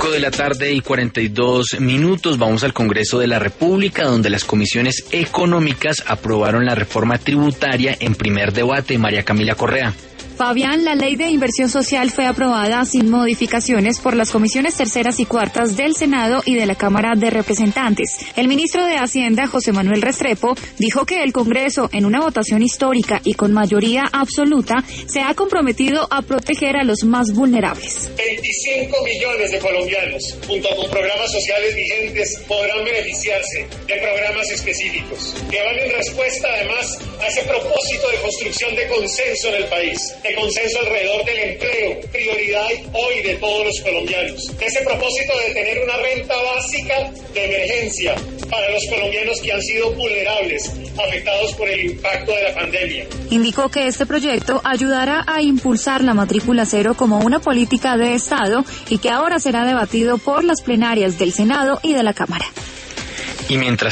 5:42 p.m. Vamos al Congreso de la República, donde las comisiones económicas aprobaron la reforma tributaria en primer debate. María Camila Correa. Fabián, la ley de inversión social fue aprobada sin modificaciones por las comisiones terceras y cuartas del Senado y de la Cámara de Representantes. El ministro de Hacienda, José Manuel Restrepo, dijo que el Congreso, en una votación histórica y con mayoría absoluta, se ha comprometido a proteger a los más vulnerables. 25 millones de colombianos, junto con programas sociales vigentes, podrán beneficiarse de programas específicos, que van en respuesta, además, a ese propósito de construcción de consenso en el país. De consenso alrededor del empleo, prioridad hoy de todos los colombianos. Ese propósito de tener una renta básica de emergencia para los colombianos que han sido vulnerables, afectados por el impacto de la pandemia. Indicó que este proyecto ayudará a impulsar la matrícula cero como una política de Estado y que ahora será debatido por las plenarias del Senado y de la Cámara. Y mientras